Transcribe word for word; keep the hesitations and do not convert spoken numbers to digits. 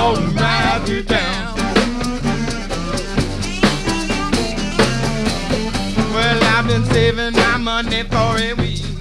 gonna ride you down. Well, I've been saving my money for a week.